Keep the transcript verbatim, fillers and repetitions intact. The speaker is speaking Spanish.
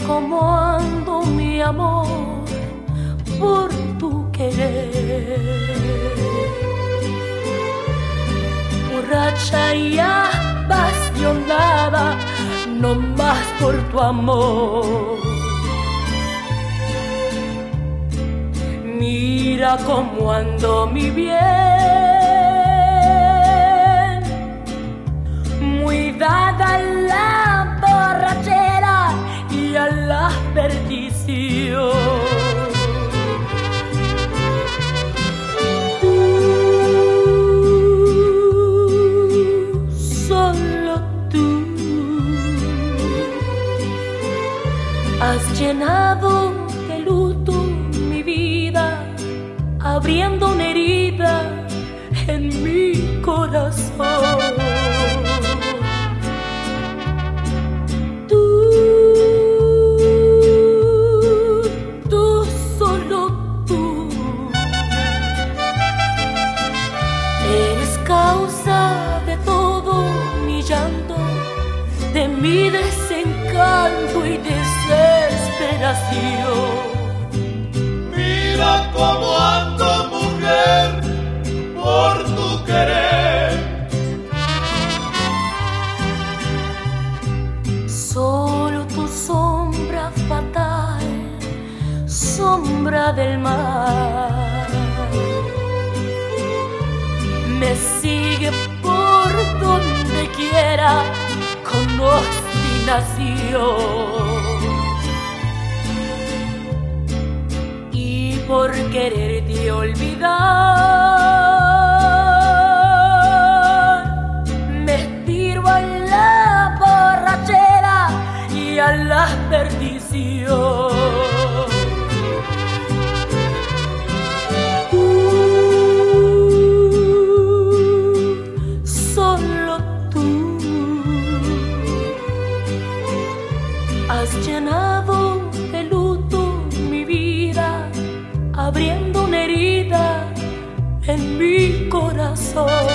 cómo ando, mi amor, por tu querer. Borracha y apasionada, no más por tu amor. Mira cómo ando, mi bien, muy dada a la borrachera y a la perdición. Tú, solo tú, has llenado de luto mi vida, abriendo una herida en mi corazón. Tú, tú, solo tú, eres causa de todo mi llanto, de mi desencanto y desesperación. Mira cómo ando, mujer, por tu querer. Solo tu sombra fatal, sombra del mar, me sigue por donde quiera con obstinación. Por quererte olvidar, me tiro a la borrachera y a la perdición. Tú, solo tú, has llenado de luto mi vida, abriendo una herida en mi corazón.